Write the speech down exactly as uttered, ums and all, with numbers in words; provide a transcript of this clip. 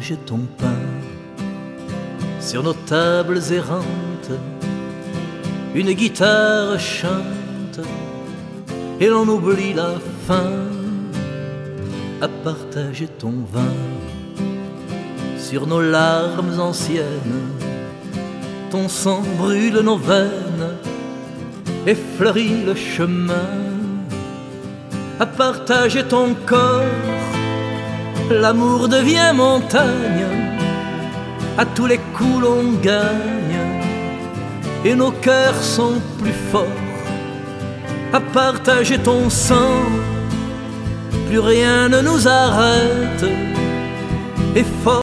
partager ton pain. Sur nos tables errantes, une guitare chante et l'on oublie la faim à partager ton vin. Sur nos larmes anciennes, ton sang brûle nos veines et fleurit le chemin. À partager ton corps, l'amour devient montagne. À tous les coups l'on gagne et nos cœurs sont plus forts. À partager ton sang, plus rien ne nous arrête. Et fort